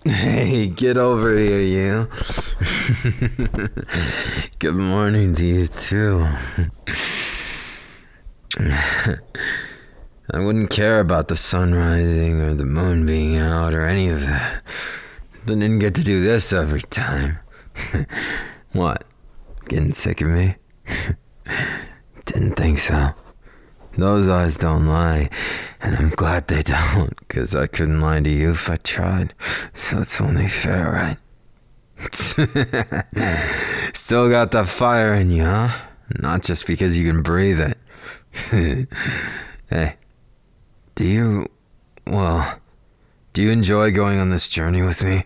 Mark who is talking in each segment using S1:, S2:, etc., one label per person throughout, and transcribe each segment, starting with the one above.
S1: Hey, get over here, you. Good morning to you, too. I wouldn't care about the sun rising or the moon being out or any of that. But didn't get to do this every time. What? Getting sick of me? Didn't think so. Those eyes don't lie, and I'm glad they don't, 'cause I couldn't lie to you if I tried, so it's only fair, right? Still got that fire in you, huh? Not just because you can breathe it. Hey, do you enjoy going on this journey with me?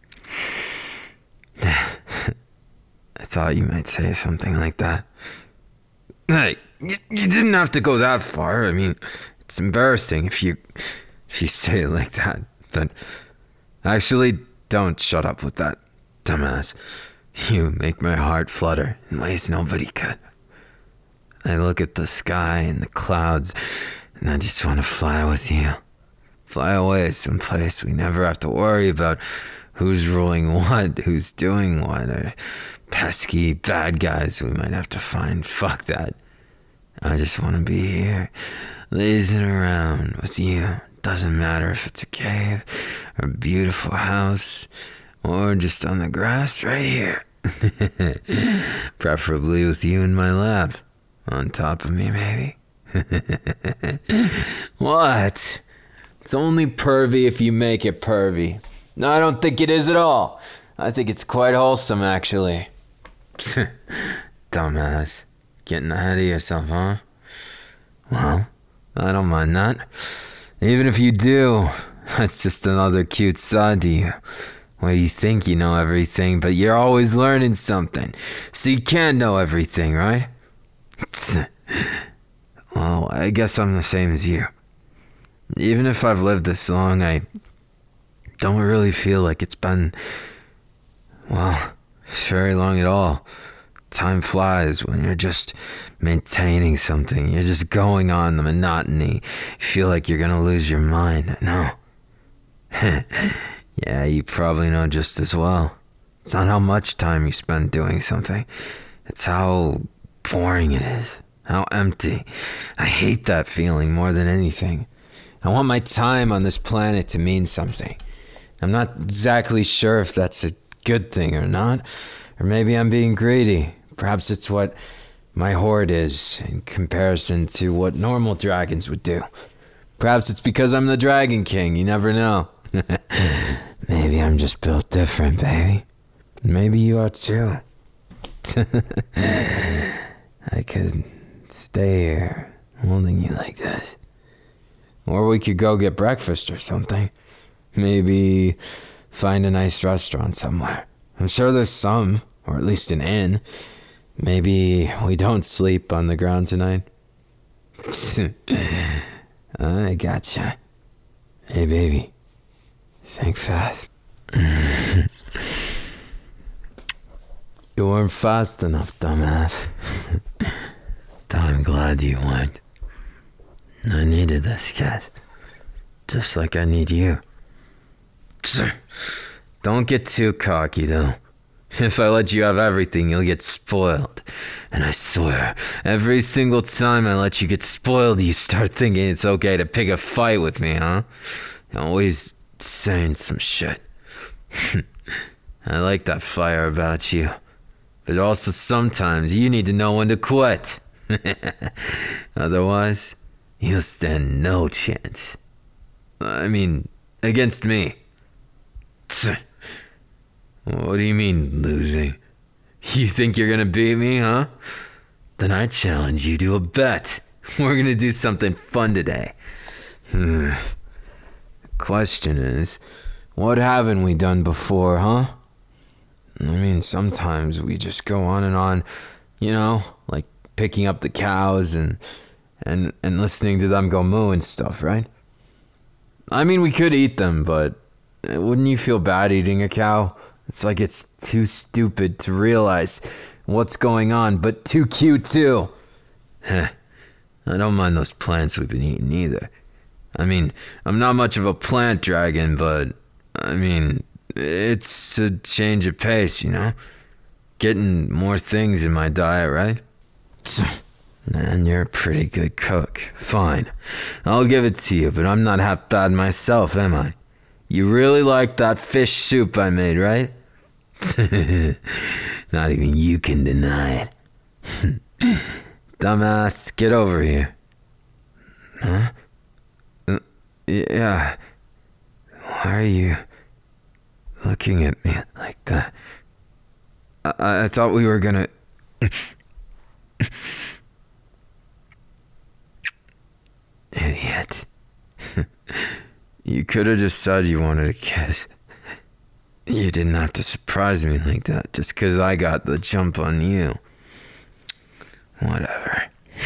S1: I thought you might say something like that. Hey, you didn't have to go that far. I mean, it's embarrassing if you say it like that. But actually, don't shut up with that, dumbass. You make my heart flutter in ways nobody could. I look at the sky and the clouds, and I just want to fly with you. Fly away someplace we never have to worry about who's ruling what, who's doing what, or pesky bad guys we might have to find. Fuck that. I just want to be here, lazing around with you. Doesn't matter if it's a cave, or a beautiful house, or just on the grass right here. Preferably with you in my lap. On top of me, maybe. What? It's only pervy if you make it pervy. No, I don't think it is at all. I think it's quite wholesome, actually. Dumbass. Getting ahead of yourself, huh? Well, I don't mind that. Even if you do, that's just another cute side to you. Where you think you know everything, but you're always learning something. So you can't know everything, right? Well, I guess I'm the same as you. Even if I've lived this long, I don't really feel like it's been, well, very long at all. Time flies when you're just maintaining something. You're just going on the monotony. You feel like you're gonna lose your mind. No. Yeah, you probably know just as well. It's not how much time you spend doing something. It's how boring it is. How empty. I hate that feeling more than anything. I want my time on this planet to mean something. I'm not exactly sure if that's a good thing or not. Or maybe I'm being greedy. Perhaps it's what my horde is in comparison to what normal dragons would do. Perhaps it's because I'm the Dragon King. You never know. Maybe I'm just built different, baby. Maybe you are too. I could stay here holding you like this. Or we could go get breakfast or something. Maybe find a nice restaurant somewhere. I'm sure there's some, or at least an inn. Maybe we don't sleep on the ground tonight. I gotcha. Hey, baby. Think fast. You weren't fast enough, dumbass. I'm glad you weren't. I needed this, cat. Just like I need you. Don't get too cocky, though. If I let you have everything, you'll get spoiled. And I swear, every single time I let you get spoiled, you start thinking it's okay to pick a fight with me, huh? Always saying some shit. I like that fire about you. But also sometimes you need to know when to quit. Otherwise, you'll stand no chance. I mean, against me. What do you mean, losing? You think you're gonna beat me, huh? Then I challenge you to a bet. We're gonna do something fun today. Question is, what haven't we done before, huh? I mean, sometimes we just go on and on, you know, like picking up the cows and listening to them go moo and stuff, right? I mean, we could eat them, but wouldn't you feel bad eating a cow? It's like it's too stupid to realize what's going on, but too cute too. I don't mind those plants we've been eating either. I mean, I'm not much of a plant dragon, but I mean, It's a change of pace, you know? Getting more things in my diet, right? And you're a pretty good cook. Fine. I'll give it to you, but I'm not half bad myself, am I? You really like that fish soup I made, right? Not even you can deny it. Dumbass, get over here. Huh? Yeah. Why are you looking at me like that? I thought we were gonna... Idiot. You could have just said you wanted a kiss. You didn't have to surprise me like that just 'cause I got the jump on you. Whatever.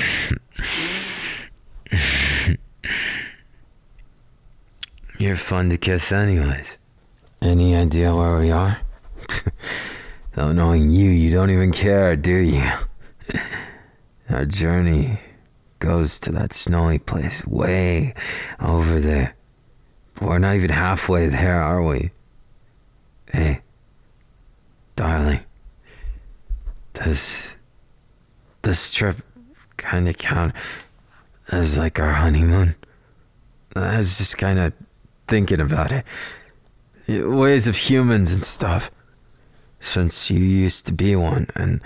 S1: You're fun to kiss anyways. Any idea where we are? Though knowing you don't even care, do you? Our journey goes to that snowy place way over there. We're not even halfway there, are we? Hey, darling, does this trip kind of count as like our honeymoon? I was just kind of thinking about it. Ways of humans and stuff. Since you used to be one, and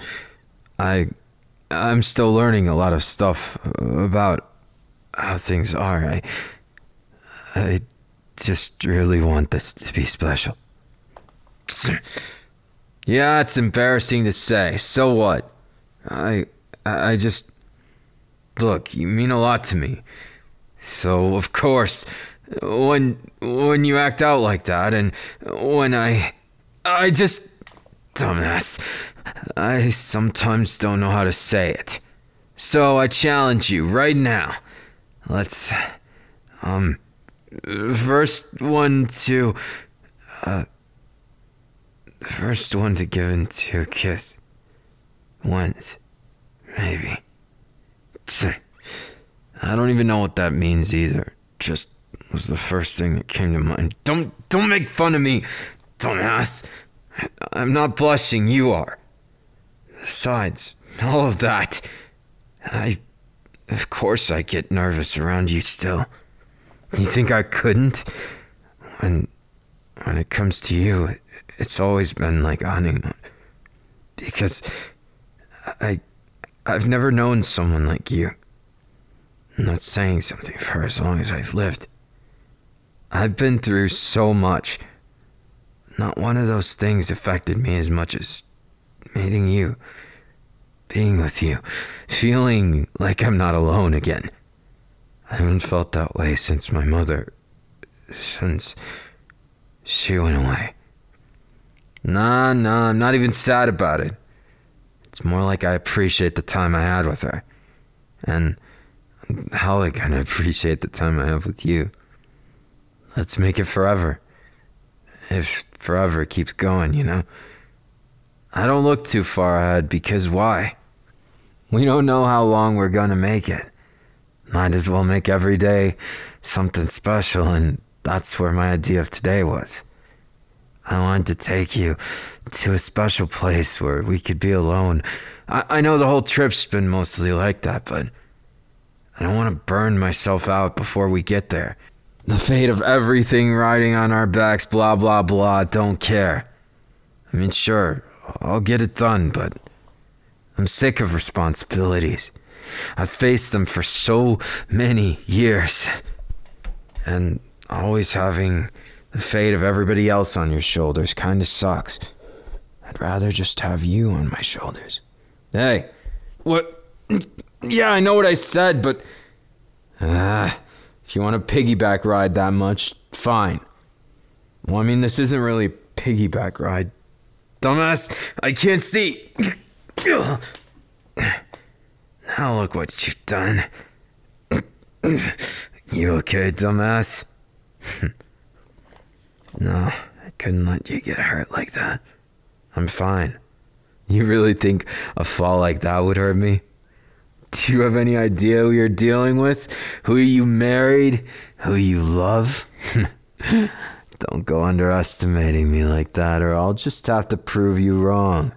S1: I'm still learning a lot of stuff about how things are. I just really want this to be special. Yeah, it's embarrassing to say. So what? I just... Look, you mean a lot to me. So, of course, when you act out like that, and when I just... Dumbass. I sometimes don't know how to say it. So I challenge you right now. Let's... First one to give into a kiss. Once. Maybe. I don't even know what that means either. Just was the first thing that came to mind. Don't make fun of me, dumbass. I'm not blushing, you are. Besides, all of that, of course I get nervous around you still. You think I couldn't? When it comes to you, it's always been like a honeymoon. Because I've never known someone like you. I'm not saying something for as long as I've lived. I've been through so much. Not one of those things affected me as much as meeting you, being with you, feeling like I'm not alone again. I haven't felt that way since my mother, since she went away. Nah, I'm not even sad about it. It's more like I appreciate the time I had with her. And how I gonna appreciate the time I have with you? Let's make it forever. If forever keeps going, you know? I don't look too far ahead because why? We don't know how long we're gonna make it. Might as well make every day something special, and that's where my idea of today was. I wanted to take you to a special place where we could be alone. I know the whole trip's been mostly like that, but I don't want to burn myself out before we get there. The fate of everything riding on our backs, blah, blah, blah, don't care. I mean, sure, I'll get it done, but I'm sick of responsibilities. I've faced them for so many years. And always having the fate of everybody else on your shoulders kind of sucks. I'd rather just have you on my shoulders. Hey, what? Yeah, I know what I said, but... if you want a piggyback ride that much, fine. Well, I mean, this isn't really a piggyback ride. Dumbass, I can't see. Now look what you've done. You okay, dumbass? No, I couldn't let you get hurt like that. I'm fine. You really think a fall like that would hurt me? Do you have any idea who you're dealing with? Who you married? Who you love? Don't go underestimating me like that, or I'll just have to prove you wrong.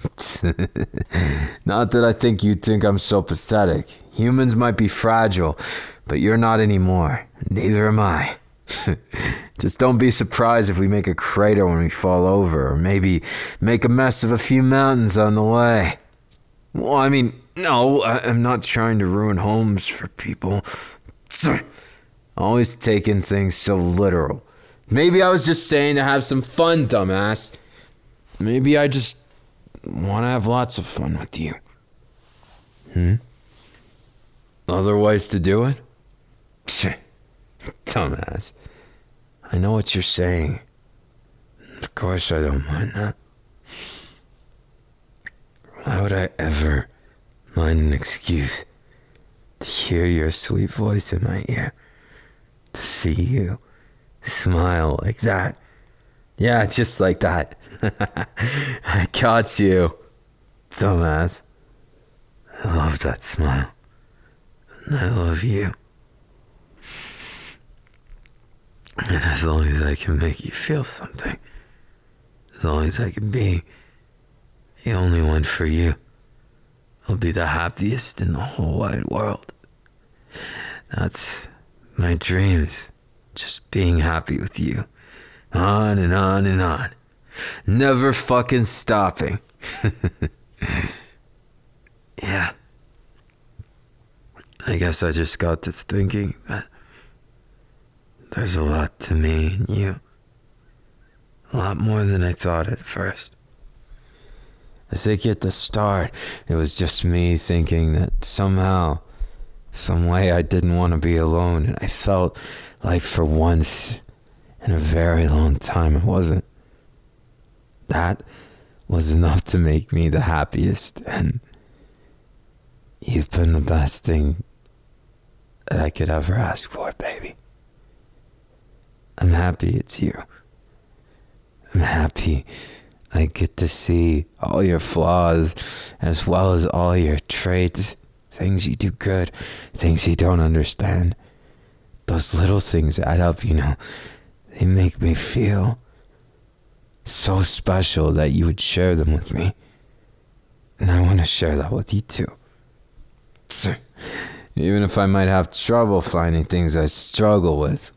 S1: Not that I think you think I'm so pathetic. Humans might be fragile, but you're not anymore. Neither am I. Just don't be surprised if we make a crater when we fall over, or maybe make a mess of a few mountains on the way. Well, I mean, no, I'm not trying to ruin homes for people. Always taking things so literal. Maybe I was just saying to have some fun, dumbass. Maybe I just want to have lots of fun with you. Other ways to do it? Dumbass. I know what you're saying. Of course I don't mind that. Why would I ever mind an excuse to hear your sweet voice in my ear? To see you smile like that. Yeah, just like that. I got you, dumbass. I love that smile. And I love you. And as long as I can make you feel something, as long as I can be the only one for you, I'll be the happiest in the whole wide world. That's my dreams. Just being happy with you. On and on and on. Never fucking stopping. Yeah. I guess I just got to thinking that there's a lot to me and you. A lot more than I thought at first. I think at the start, it was just me thinking that somehow, some way I didn't want to be alone, and I felt like for once in a very long time I wasn't. That was enough to make me the happiest, and you've been the best thing that I could ever ask for, baby. I'm happy it's you. I'm happy I get to see all your flaws as well as all your traits, things you do good, things you don't understand. Those little things add up, you know. They make me feel so special that you would share them with me. And I want to share that with you too. Even if I might have trouble finding things I struggle with.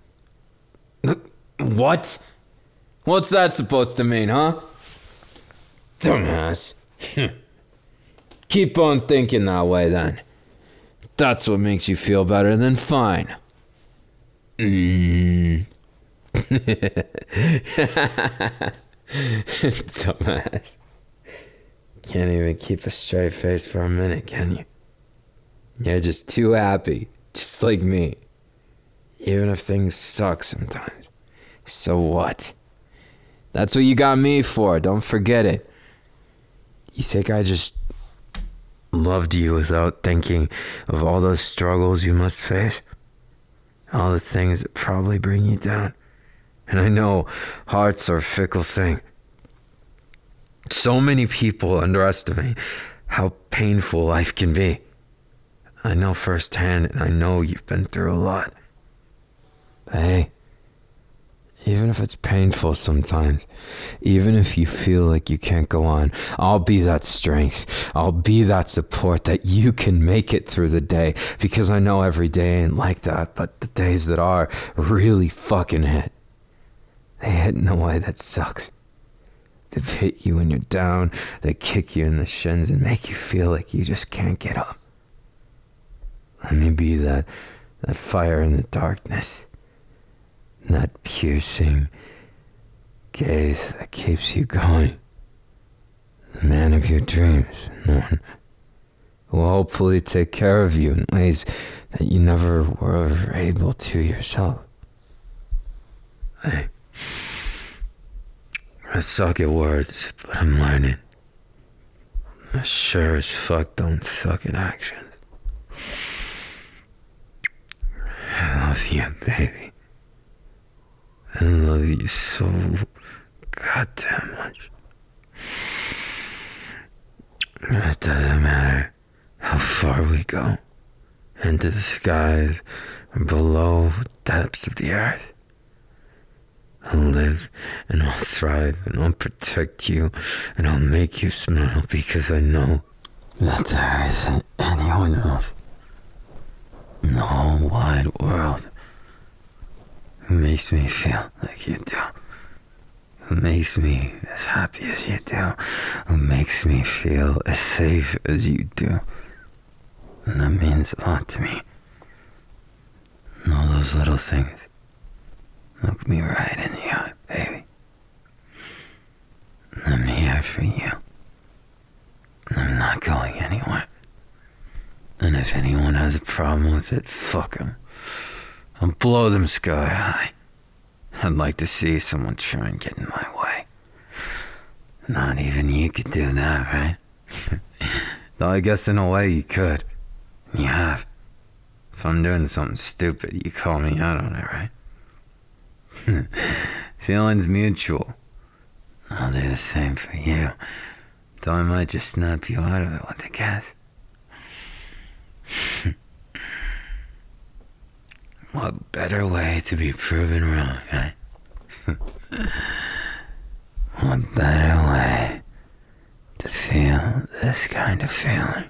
S1: What? What's that supposed to mean, huh? Dumbass. Keep on thinking that way then. That's what makes you feel better, then fine. Dumbass. Can't even keep a straight face for a minute, can you? You're just too happy, just like me. Even if things suck sometimes. So what? That's what you got me for, don't forget it. You think I just loved you without thinking of all those struggles you must face? All the things that probably bring you down. And I know hearts are a fickle thing. So many people underestimate how painful life can be. I know firsthand, and I know you've been through a lot. But hey, even if it's painful sometimes, even if you feel like you can't go on, I'll be that strength. I'll be that support that you can make it through the day, because I know every day ain't like that, but the days that are really fucking hit. They hit in a way that sucks. They hit you when you're down, they kick you in the shins and make you feel like you just can't get up. Let me be that fire in the darkness. That piercing gaze that keeps you going. The man of your dreams. The one who will hopefully take care of you in ways that you never were able to yourself. I suck at words, but I'm learning. I sure as fuck don't suck at actions. I love you, baby. I love you so goddamn much. It doesn't matter how far we go, into the skies or below depths of the earth. I'll live and I'll thrive and I'll protect you and I'll make you smile because I know that there isn't anyone else in the whole wide world who makes me feel like you do. Who makes me as happy as you do. Who makes me feel as safe as you do. And that means a lot to me. And all those little things look me right in the eye, baby. And I'm here for you. And I'm not going anywhere. And if anyone has a problem with it, fuck them. I'll blow them sky high. I'd like to see someone try and get in my way. Not even you could do that, right? Though I guess in a way you could. You have. If I'm doing something stupid, you call me out on it, right? Feeling's mutual. I'll do the same for you. Though I might just snap you out of it with a kiss. What better way to be proven wrong, right? What better way to feel this kind of feeling?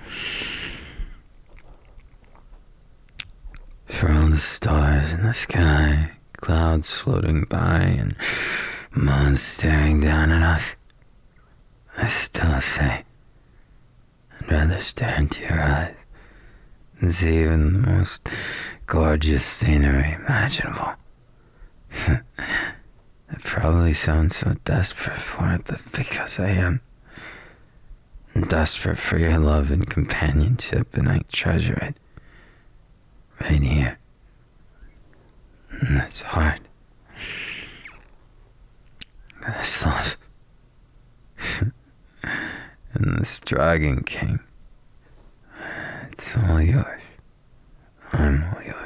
S1: For all the stars in the sky, clouds floating by, and moon staring down at us, I still say, I'd rather stare into your eyes and see even the most gorgeous scenery imaginable. I probably sound so desperate for it, but because I am. Desperate for your love and companionship, and I treasure it. Right here. And it's hard. This love. And this Dragon King. It's all yours. I'm all yours.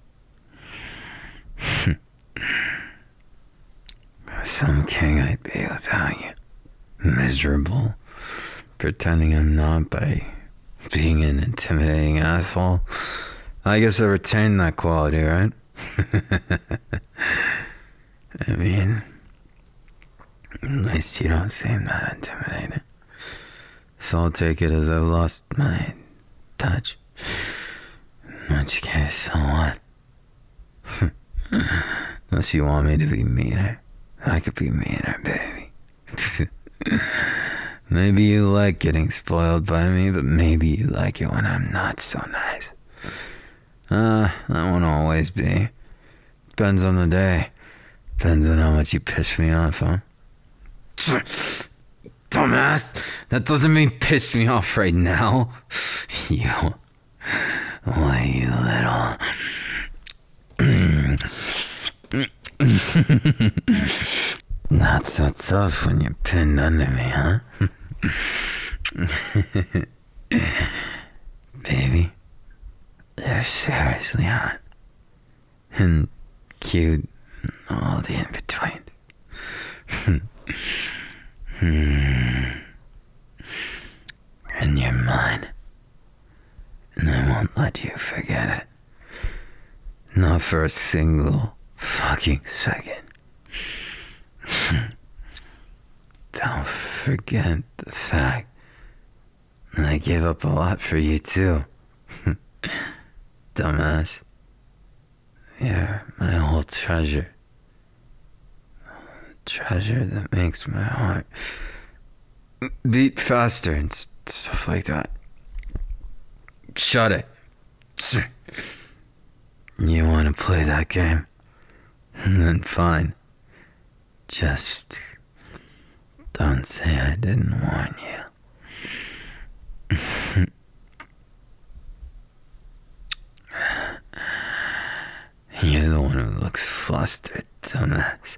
S1: Some king I'd be without you. Miserable. Pretending I'm not by being an intimidating asshole. I guess I retained that quality, right? I mean, at least you don't seem that intimidating. So I'll take it as I've lost my touch. In which case, so what? Unless you want me to be meaner, I could be meaner, baby. Maybe you like getting spoiled by me, but maybe you like it when I'm not so nice. That won't always be. Depends on the day. Depends on how much you piss me off, huh? Dumbass! That doesn't mean piss me off right now. You... Why, you little... Not so tough when you're pinned under me, huh? Baby, they're seriously hot. And cute, and all the in-between. And you're mine. And I won't let you forget it. Not for a single fucking second. Don't forget the fact that I gave up a lot for you too. Dumbass. You're my whole treasure. Treasure that makes my heart beat faster and stuff like that. Shut it. You want to play that game? Then fine. Just don't say I didn't warn you. You're the one who looks flustered, dumbass.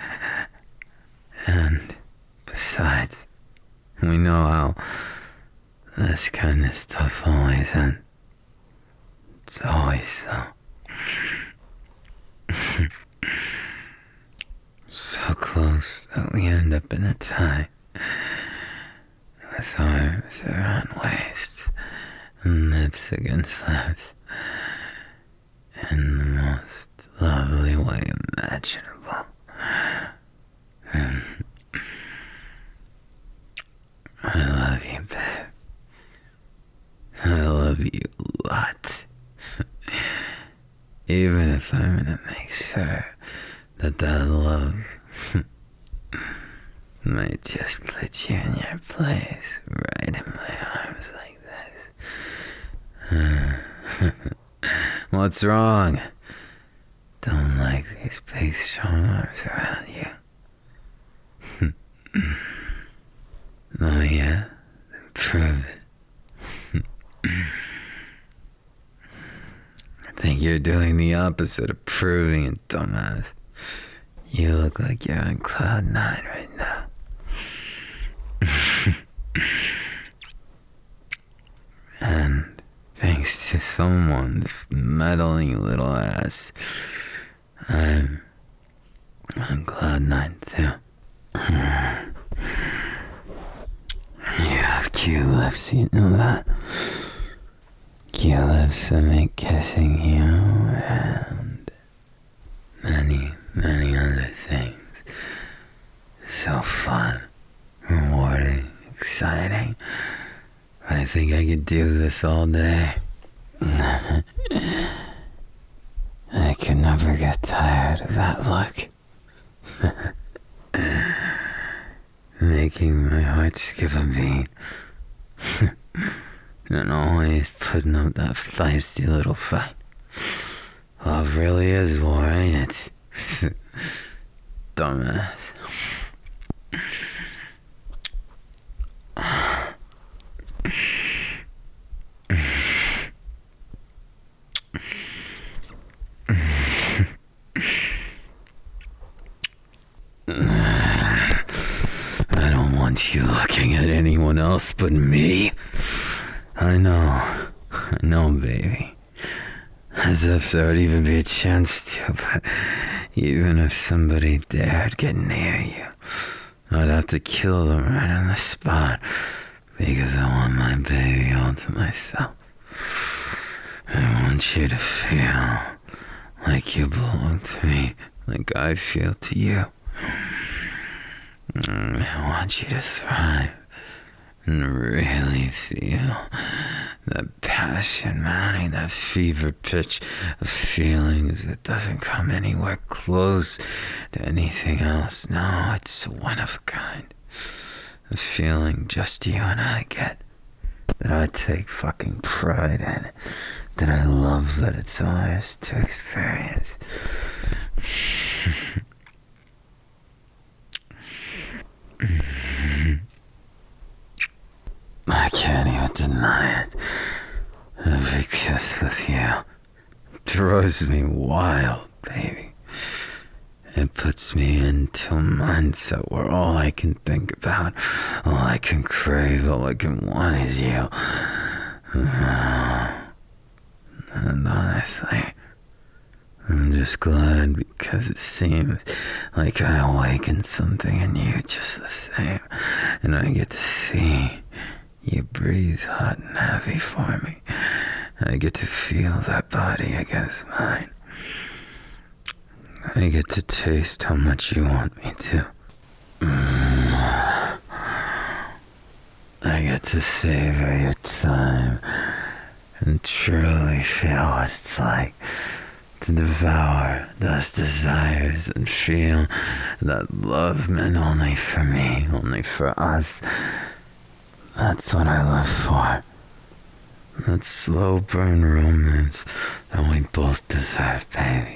S1: And besides, we know how this kind of stuff always ends. It's always so. So close that we end up in a tie, with arms around waist and lips against lips, in the most lovely way imaginable. I love you, babe. I love you a lot. Even if I'm gonna make sure that love might just put you in your place, right in my arms like this. What's wrong? Don't like these big strong arms around you. Oh yeah? Then prove it. I think you're doing the opposite of proving it, dumbass. You look like you're on cloud 9 right now. And thanks to someone's meddling little ass, I'm on cloud 9 too. You have cute lips, you know that? Cute lips that make kissing you and many, many other things so fun, rewarding, exciting. I think I could do this all day. I could never get tired of that look. Making my heart skip a beat. And always putting up that feisty little fight. Love really is war, ain't it? Dumbass. I don't want you looking at anyone else but me. I know, baby. As if there would even be a chance to, but even if somebody dared get near you, I'd have to kill them right on the spot, because I want my baby all to myself. I want you to feel like you belong to me, like I feel to you. I want you to thrive and really feel that passion mounting, that fever pitch of feelings that doesn't come anywhere close to anything else. No, it's one of a kind. A feeling just you and I get, that I take fucking pride in, that I love that it's ours to experience. I can't even deny it. Every kiss with you throws me wild, baby. It puts me into a mindset where all I can think about, all I can crave, all I can want is you. And honestly, I'm just glad because it seems like I awakened something in you just the same. And I get to see you breathe hot and heavy for me. I get to feel that body against mine. I get to taste how much you want me to. I get to savor your time and truly feel what it's like to devour those desires and feel that love meant only for me, only for us. That's what I live for. That slow burn romance that we both deserve, baby.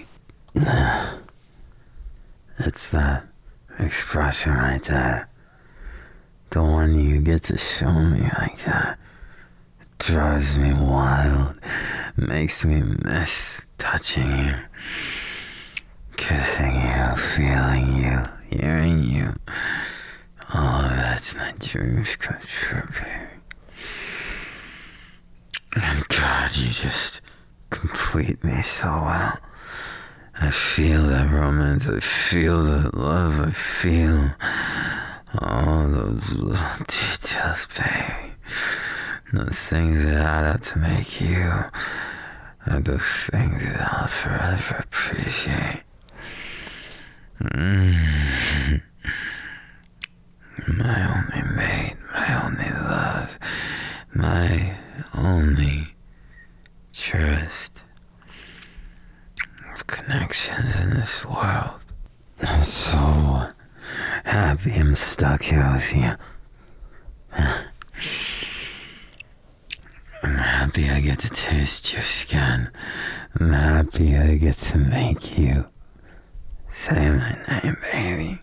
S1: It's that expression right there. The one you get to show me like that. It drives me wild. Makes me miss touching you. Kissing you, feeling you, hearing you. All of that's my dreams come true, baby. And God, you just complete me so well. I feel that romance, I feel that love, I feel all those little details, baby. Those things that add up to make you, are those things that I'll forever appreciate. my only mate, my only love, my only truest of connections in this world. I'm so happy I'm stuck here with you. I'm happy I get to taste your skin. I'm happy I get to make you say my name, baby.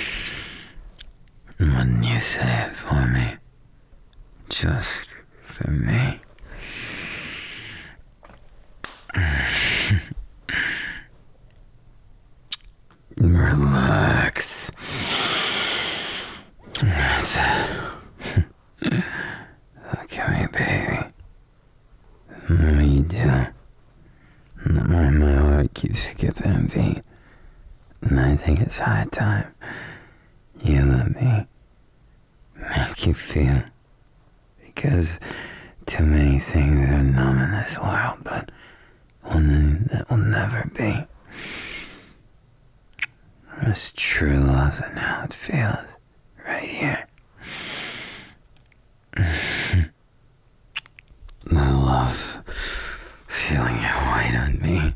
S1: And wouldn't you say it for me? Just for me. Relax. That's it. Look at me, baby. The more you do, the more my heart keeps skipping a beat. And I think it's high time you let me make you feel. Because too many things are numb in this world, but one thing that will never be. It's true love and how it feels right here. I love feeling your weight on me.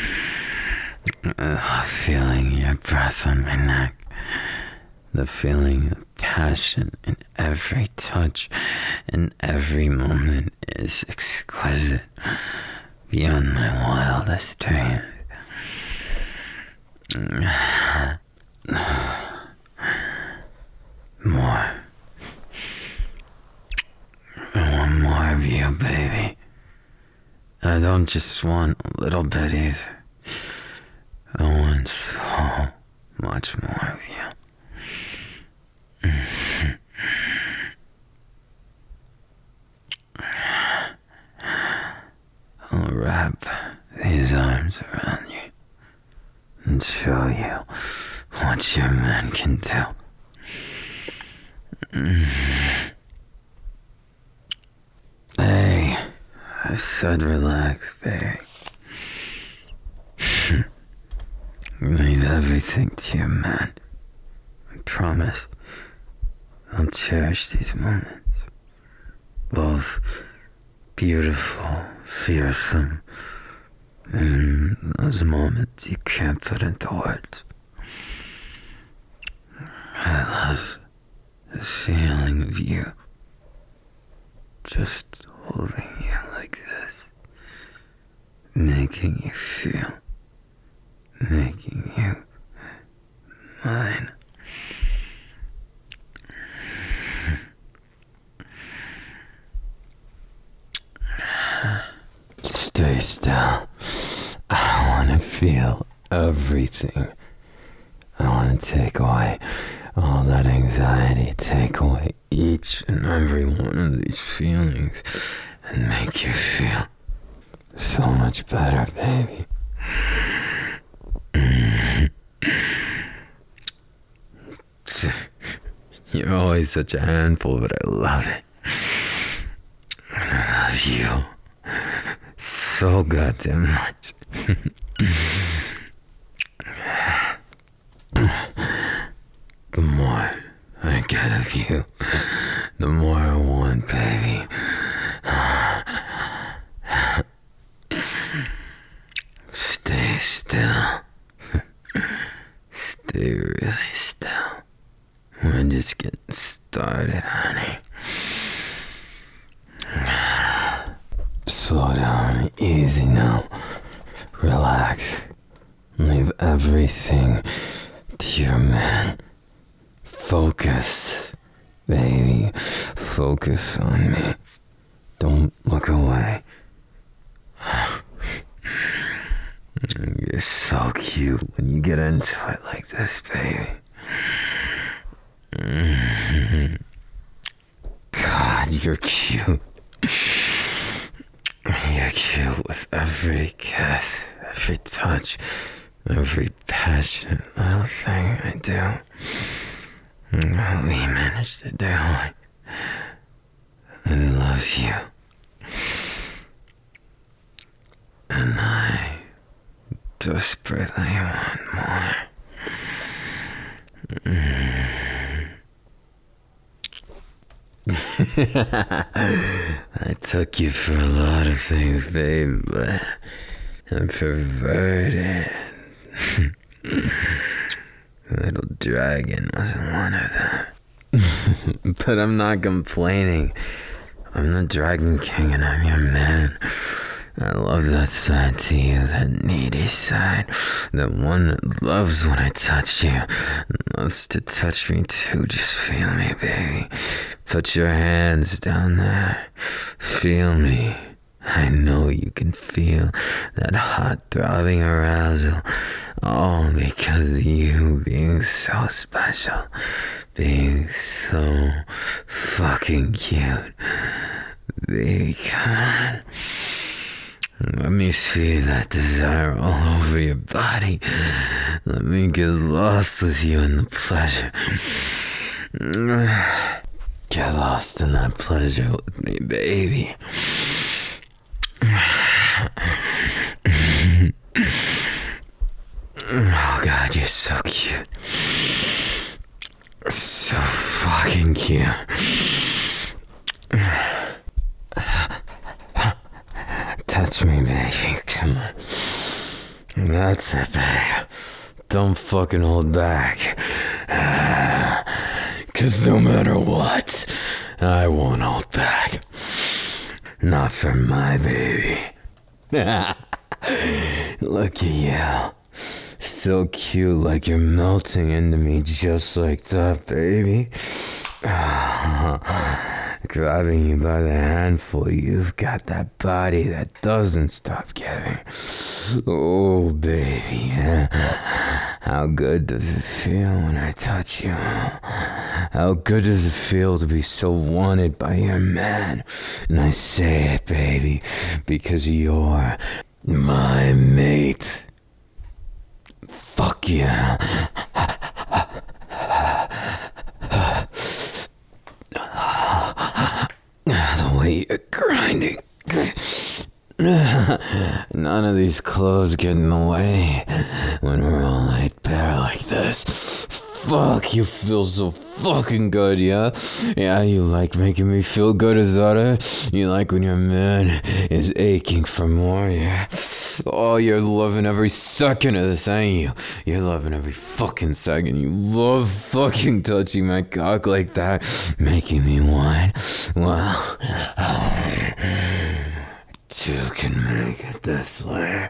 S1: I love feeling your breath on my neck. The feeling of passion in every touch and every moment is exquisite beyond my wildest dreams. More. I want more of you, baby. I don't just want a little bit either. I want so much more of you. I'll wrap these arms around you and show you what your man can do. Hey, I said relax, baby. Leave everything to your man. I promise I'll cherish these moments. Both beautiful, fearsome, and those moments you can't put into words. I love the feeling of you just holding you like this, making you feel, making you mine. Stay still. I want to feel everything. I want to take away all that anxiety, take away each and every one of these feelings and make you feel so much better, baby. You're always such a handful, but I love it. And I love you so goddamn much. The more I get of you, the more I want, baby. Stay still. Stay really still. We're just getting started, honey. Slow down, easy now. Relax. Leave everything to your man. Focus, baby. Focus on me. Don't look away. You're so cute when you get into it like this, baby. God, you're cute. You're cute with every kiss, every touch, every passionate little thing I do. We managed to do it. I love you. And I desperately want more. You're cute. You're cute with every kiss, every touch, every passionate little thing I do. We managed to do it. And I desperately want more. You're cute. You're cute with every kiss, every touch, every passionate little thing I do. We managed to do it. And I desperately want more. You're cute. You're cute with every kiss, every touch, every passionate little thing I do. We managed to do it. And I desperately want more. I took you for a lot of things, babe, but I'm perverted. Little dragon wasn't one of them. But I'm not complaining. I'm the Dragon King and I'm your man. I love that side to you, that needy side. The one that loves when I touch you. Loves to touch me too. Just feel me, baby. Put your hands down there. Feel me. I know you can feel that hot throbbing arousal. All because of you being so special. Being so fucking cute. Baby, come on. Let me see that desire all over your body. Let me get lost with you in the pleasure. Get lost in that pleasure with me, baby. Oh God, you're so cute. So fucking cute. Touch me, baby. Come on. That's it, babe. Don't fucking hold back. 'Cause no matter what, I won't hold back. Not for my baby. Look at you. So cute, like you're melting into me just like that, baby. Grabbing you by the handful, you've got that body that doesn't stop giving. Oh, baby. How good does it feel when I touch you? How good does it feel to be so wanted by your man? And I say it, baby, because you're my mate. Fuck yeah. The way you're grinding. None of these clothes get in the way when we're all laid bare like this. Fuck, you feel so fucking good, yeah? Yeah, you like making me feel good, is that it? You like when your man is aching for more, yeah? Oh, you're loving every second of this, ain't you? You're loving every fucking second. You love fucking touching my cock like that, making me whine. Well, two can make it this way.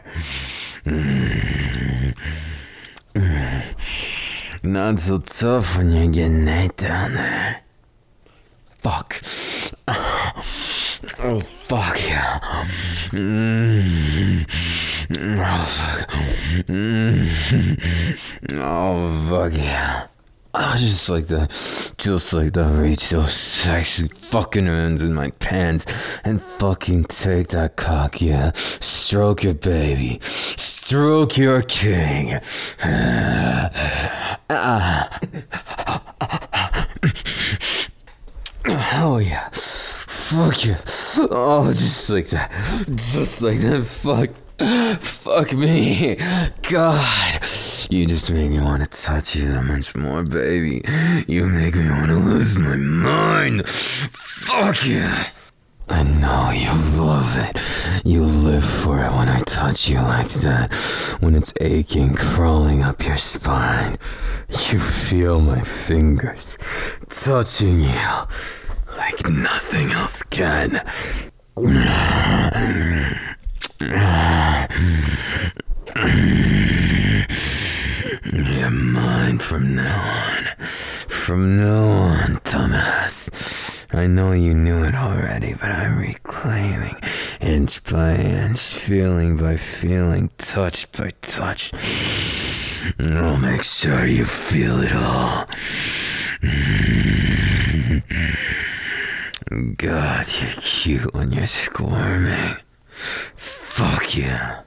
S1: Not so tough when you're getting Nate down there. Fuck. Oh, fuck yeah. Oh, fuck. Oh, fuck yeah. Oh, just like that, reach those sexy fucking hands in my pants and fucking take that cock, yeah. Stroke it, baby. Stroke your king. Oh yeah. Fuck you. Oh, just like that. Just like that. Fuck me. God. You just make me want to touch you that much more, baby. You make me want to lose my mind. Fuck yeah. I know you love it. You live for it when I touch you like that. When it's aching, crawling up your spine. You feel my fingers touching you like nothing else can. You're mine from now on. From now on, dumbass. I know you knew it already, but I'm reclaiming inch by inch, feeling by feeling, touch by touch. And I'll make sure you feel it all. God, you're cute when you're squirming. Fuck yeah.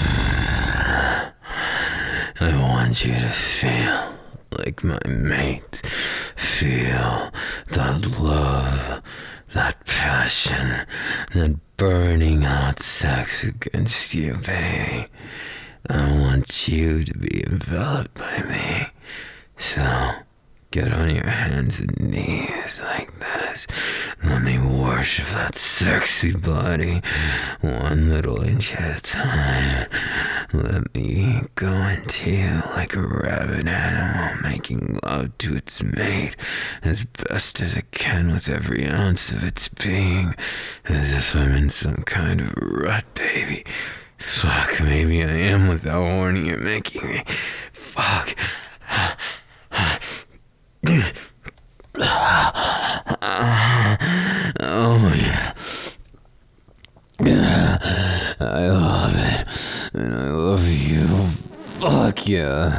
S1: I want you to feel like my mate. Feel that love, that passion, that burning hot sex against you, baby. I want you to be enveloped by me. So, Get on your hands and knees like this. Let me worship that sexy body, one little inch at a time. Let me go into you like a rabid animal, making love to its mate as best as it can with every ounce of its being, as if I'm in some kind of rut, baby. Fuck, maybe I am with how horny you're making me. Fuck. Oh yeah. I love it. And I love you. Fuck yeah.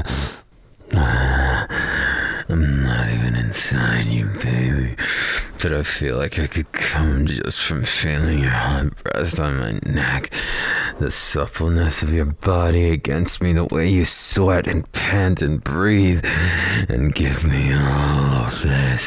S1: I'm not even inside you, baby. But I feel like I could come just from feeling your hot breath on my neck. The suppleness of your body against me, the way you sweat and pant and breathe and give me all of this.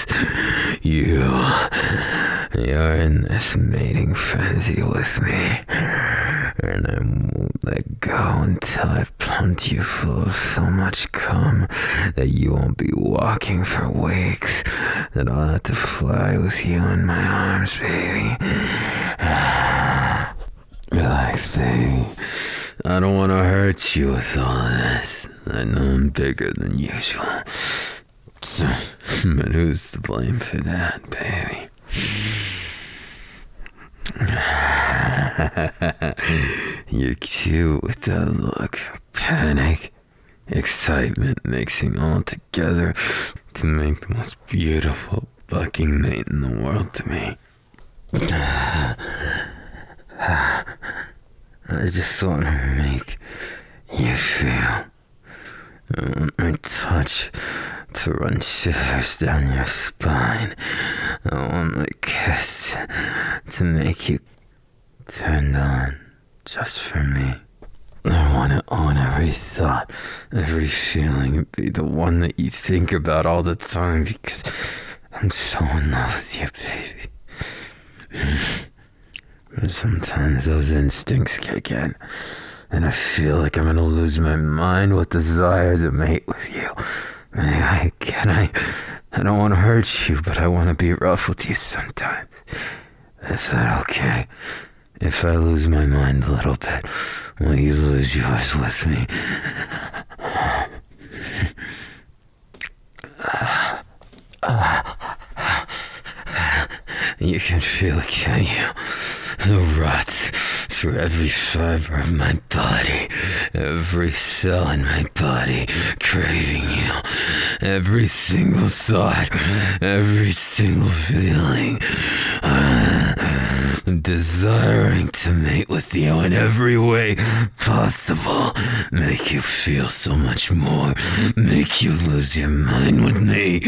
S1: You're in this mating frenzy with me. And I won't let go until I've pumped you full of so much cum that you won't be walking for weeks, that I'll have to fly with you in my arms, baby. Relax, baby. I don't want to hurt you with all this. I know I'm bigger than usual. But who's to blame for that, baby? You're cute with that look. Panic, excitement mixing all together to make the most beautiful fucking mate in the world to me. I just want to make you feel. I want my touch to run shivers down your spine. I want my kiss to make you turned on just for me. I want to own every thought, every feeling, and be the one that you think about all the time because I'm so in love with you, baby. But sometimes those instincts kick in, and I feel like I'm gonna lose my mind with desire to mate with you. I don't want to hurt you, but I want to be rough with you sometimes. Is that okay? If I lose my mind a little bit, will you lose yours with me? You can feel it, can you? The rot through every fiber of my body, every cell in my body, craving you. Every single thought, every single feeling, desiring to mate with you in every way possible, make you feel so much more, make you lose your mind with me.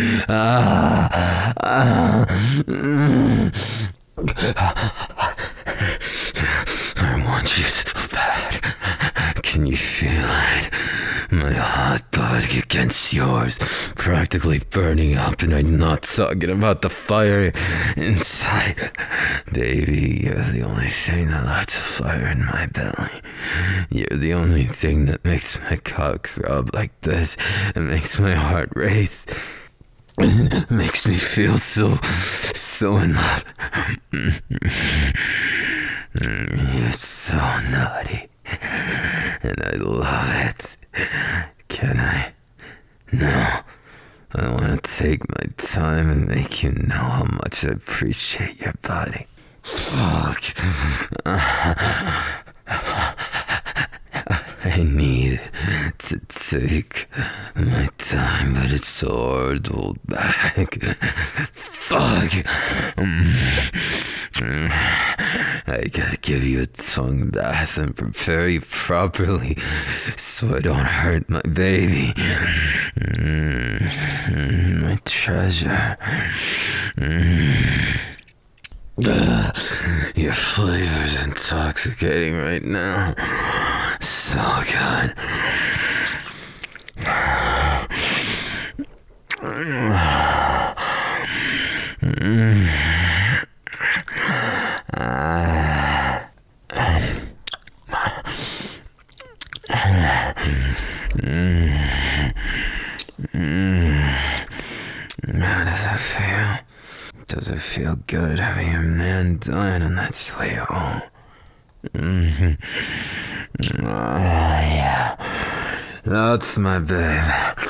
S1: I want you so bad. Can you feel it? My hot body against yours, practically burning up, and I'm not talking about the fire inside. Baby, you're the only thing that lights a fire in my belly. You're the only thing that makes my cock throb like this and makes my heart race. It makes me feel so in love. You're so naughty, and I love it. Can I? No. I want to take my time and make you know how much I appreciate your body. Fuck. I need to take my time, but it's so hard to hold back. Fuck. I gotta give you a tongue bath and prepare you properly so I don't hurt my baby. My treasure. Your flavor's intoxicating right now. So good. feel? Does it feel good having your man dying in that sweet home? Yeah. That's my babe.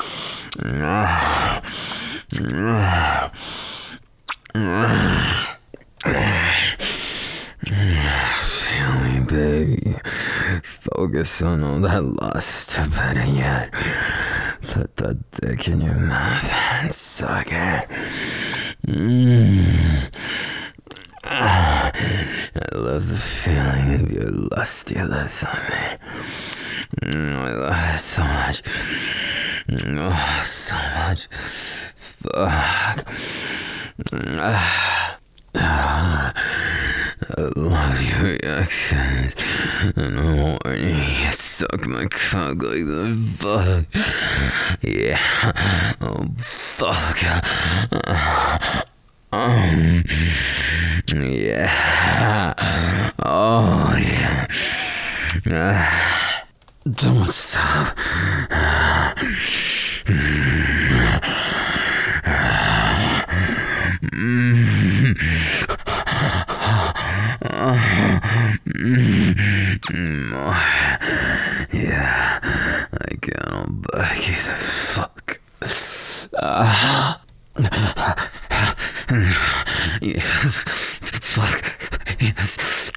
S1: Feel me, baby. Focus on all that lust. Better yet, put that dick in your mouth and suck it. I love the feeling of your lusty lips on me. I love it so much. Oh, so much. Fuck. I love your reactions. And I'm horny. You suck my cock like the bug. Yeah. Oh, fuck. Yeah. Oh, yeah. Don't stop. Yeah, I can't back you the fuck. Yes, fuck, yes.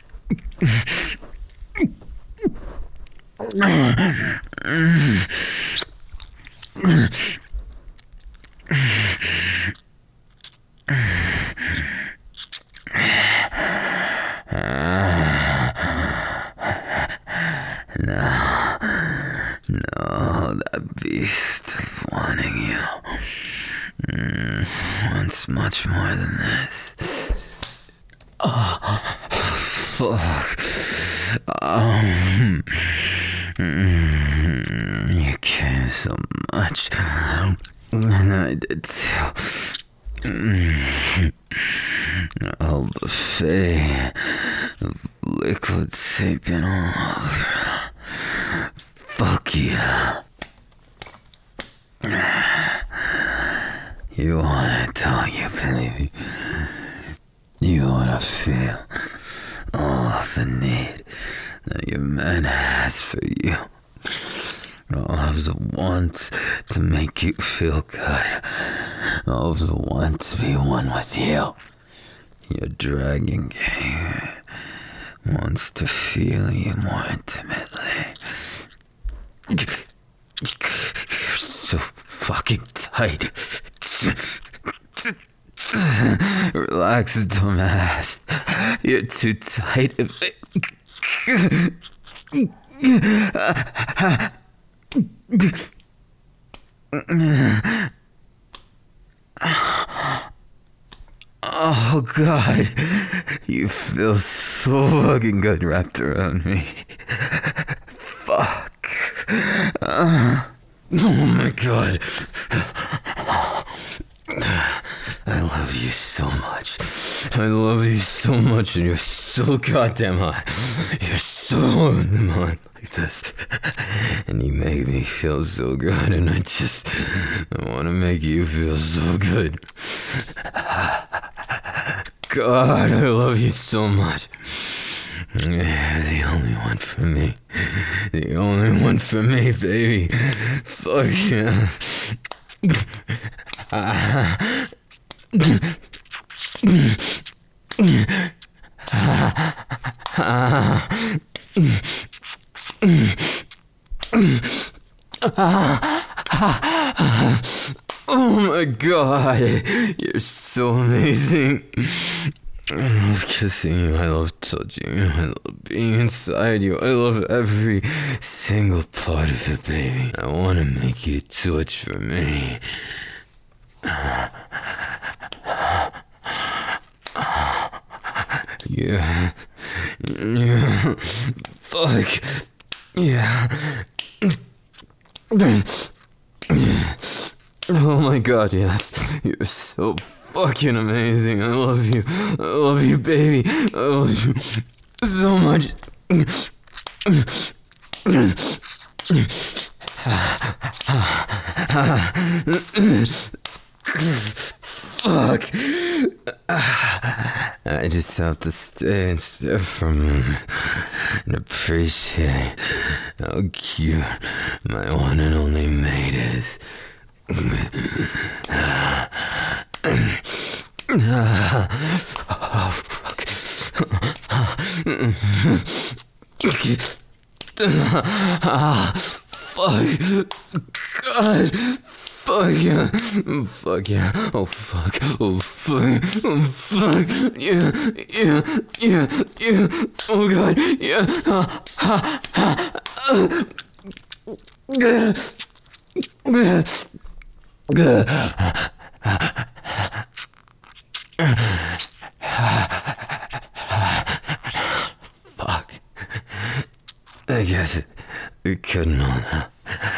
S1: No, that beast of wanting you wants much more than this. Oh, fuck. You came so much, and I did too. A whole buffet of liquid seeping all over. Fuck yeah. You wanna tell you, baby. You wanna feel all of the need that your man has for you. All of the want to make you feel good. All of the want to be one with you. Your dragon gang wants to feel you more intimately. You're so fucking tight. Relax, dumbass. You're too tight. Oh God, you feel so fucking good wrapped around me. Fuck. Oh my God. I love you so much. I love you so much, and you're so goddamn hot. You're so hot like this. And you make me feel so good, and I want to make you feel so good. God, I love you so much. You're the only one for me. The only one for me, baby. Fuck yeah. Oh my God, you're so amazing. I love kissing you, I love touching you, I love being inside you, I love every single part of it, baby. I wanna make you twitch for me. Yeah. Fuck. Yeah. Oh my God, yes. You're so fucking amazing. I love you. I love you, baby. I love you so much. Fuck. I just have to stay and stare from him and appreciate how cute my one and only mate is. Oh, fuck. Fuck. God. Fuck yeah. Fuck yeah. Oh fuck. Oh fuck. Oh fuck. Yeah. Yeah. Yeah. Yeah. Oh god. Yeah. Fuck. I guess it couldn't all that.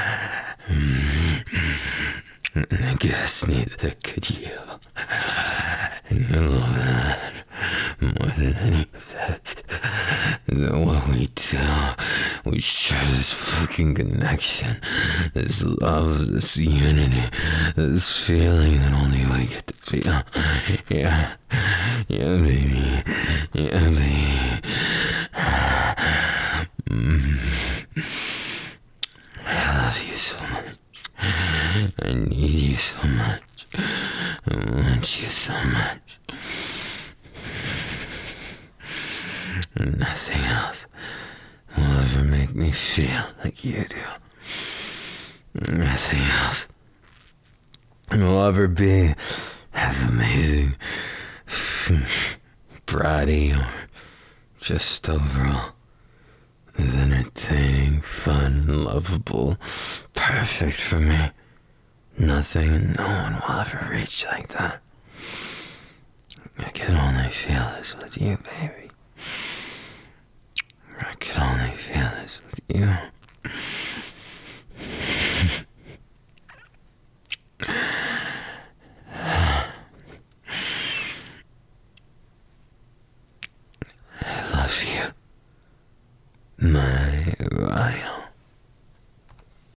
S1: I guess neither could you. And you love that more than any of that. That what we do, we share this fucking connection, this love, this unity, this feeling that only we get to feel. Yeah, yeah, baby, yeah, baby. I love you so much. I need you so much. I want you so much. Nothing else will ever make me feel like you do. Nothing else will ever be as amazing, bratty, or just overall as entertaining, fun, lovable, perfect for me. Nothing and no one will ever reach like that. I can only feel this with you, baby. I can only feel this with you. I love you, my Ryan.